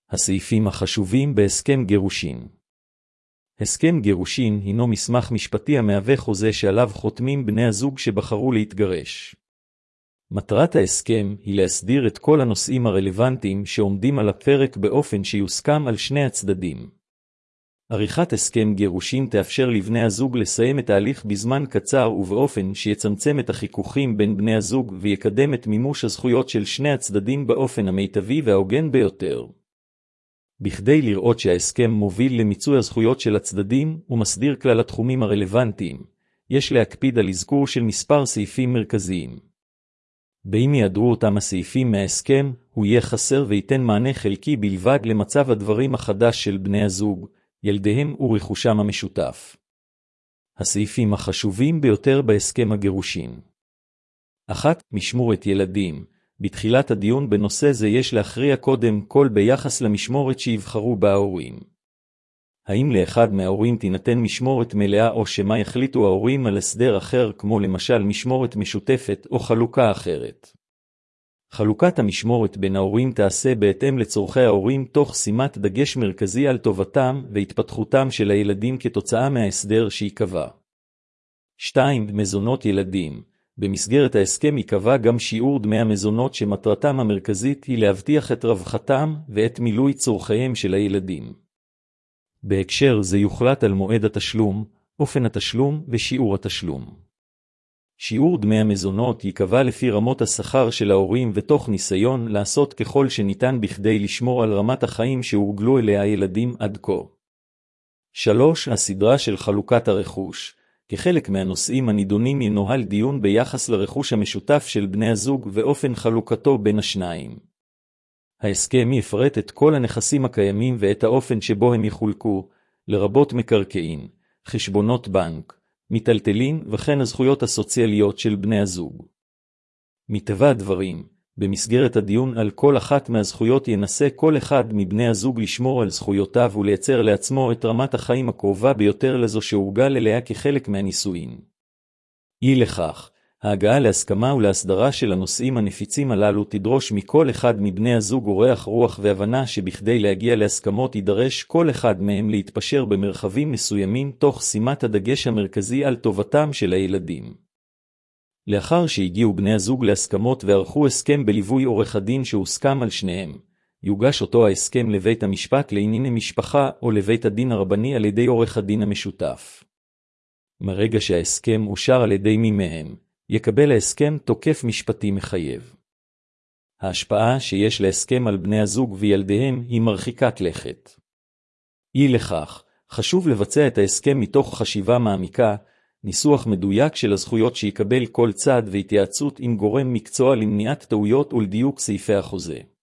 הסעיפים החשובים בהסכם גירושין. הסכם גירושין הינו מסמך משפטי המהווה חוזה שעליו חותמים בני הזוג שבחרו להתגרש. מטרת ההסכם היא להסדיר את כל הנושאים הרלוונטיים שעומדים על הפרק באופן שיוסכם על שני הצדדים. עריכת הסכם גירושין תאפשר לבני הזוג לסיים את ההליך בזמן קצר ובאופן שיצמצם את החיכוכים בין בני הזוג ויקדם את מימוש הזכויות של שני הצדדים באופן המיטבי וההוגן ביותר. בכדי לראות שההסכם מוביל למיצוי הזכויות של הצדדים ומסדיר כלל התחומים הרלוונטיים, יש להקפיד על אזכור של מספר סעיפים מרכזיים. באם יעדרו אותם הסעיפים מההסכם, הוא יהיה חסר וייתן מענה חלקי בלבד למצב הדברים החדש של בני הזוג, ילדיהם ורכושם המשותף. הסעיפים החשובים ביותר בהסכם הגירושין. 1. משמורת ילדים. בתחילת הדיון בנושא זה יש להכריע קודם כל ביחס למשמורת שיבחרו בה ההורים. האם לאחד מההורים תינתן משמורת מלאה או שמה יחליטו ההורים על הסדר אחר כמו למשל משמורת משותפת או חלוקה אחרת. חלוקת המשמורת בין ההורים תעשה בהתאם לצורכי ההורים תוך שימת דגש מרכזי על טובתם והתפתחותם של הילדים כתוצאה מההסדר שיקבע. 2. מזונות ילדים. במסגרת ההסכם יקבע גם שיעור דמי המזונות שמטרתם המרכזית היא להבטיח את רווחתם ואת מילוי צורכיהם של הילדים. בהקשר זה יוחלט על מועד התשלום, אופן התשלום ושיעור התשלום. שיעור דמי המזונות ייקבע לפי רמות השכר של ההורים ותוך ניסיון לעשות ככל שניתן בכדי לשמור על רמת החיים שהורגלו אליה הילדים עד כה. 3. הסדרה של חלוקת הרכוש. כחלק מהנושאים הנידונים ינוהל דיון ביחס לרכוש המשותף של בני הזוג ואופן חלוקתו בין השניים. ההסכם יפרט את כל הנכסים הקיימים ואת האופן שבו הם יחולקו, לרבות מקרקעין, חשבונות בנק, מיטלטלין וכן הזכויות הסוציאליות של בני הזוג. מטבע הדברים, במסגרת הדיון על כל אחת מהזכויות ינסה כל אחד מבני הזוג לשמור על זכויותיו ולייצר לעצמו את רמת החיים הקרובה ביותר לזו שהורגל אליה כחלק מהנישואין. אי לכך, ההגעה להסכמה ולהסדרה של הנושאים הנפיצים הללו תדרוש מכל אחד מבני הזוג אורך רוח והבנה שבכדי להגיע להסכמות יידרש כל אחד מהם להתפשר במרחבים מסוימים תוך שימת הדגש המרכזי על טובתם של הילדים. לאחר שהגיעו בני הזוג להסכמות וערכו הסכם בליווי עורך הדין שהוסכם על שניהם, יוגש אותו ההסכם לבית המשפט לענייני משפחה או לבית הדין הרבני על ידי עורך הדין המשותף. מרגע שההסכם אושר על ידי מי מהם, יקבל ההסכם תוקף משפטי מחייב. ההשפעה שיש להסכם על בני הזוג וילדיהם היא מרחיקת לכת. אי לכך, חשוב לבצע את ההסכם מתוך חשיבה מעמיקה, ניסוח מדויק של הזכויות שיקבל כל צד והתייעצות עם גורם מקצוע למניעת טעויות ולדיוק סעיפי החוזה.